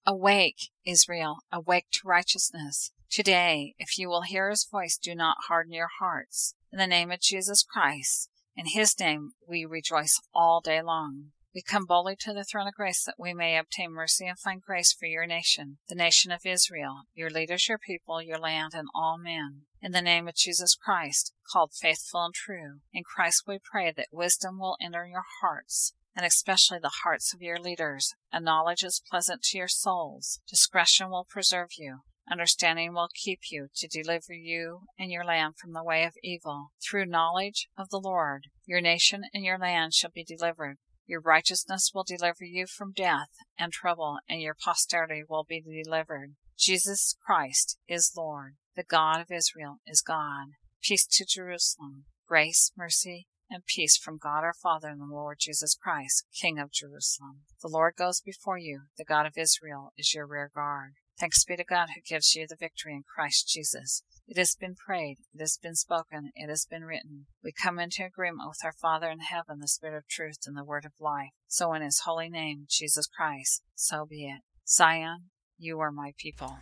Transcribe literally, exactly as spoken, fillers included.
Awake, Israel, awake to righteousness. Today, if you will hear his voice, do not harden your hearts. In the name of Jesus Christ, in his name we rejoice all day long. We come boldly to the throne of grace that we may obtain mercy and find grace for your nation, the nation of Israel, your leaders, your people, your land, and all men. In the name of Jesus Christ, called faithful and true, in Christ we pray that wisdom will enter your hearts, and especially the hearts of your leaders, and knowledge is pleasant to your souls. Discretion will preserve you. Understanding will keep you, to deliver you and your land from the way of evil. Through knowledge of the Lord, your nation and your land shall be delivered. Your righteousness will deliver you from death and trouble, and your posterity will be delivered. Jesus Christ is Lord. The God of Israel is God. Peace to Jerusalem. Grace, mercy, and peace from God our Father and the Lord Jesus Christ, King of Jerusalem. The Lord goes before you. The God of Israel is your rear guard. Thanks be to God who gives you the victory in Christ Jesus. It has been prayed, it has been spoken, it has been written. We come into agreement with our Father in heaven, the Spirit of truth and the Word of life. So in his holy name, Jesus Christ, so be it. Zion, you are my people.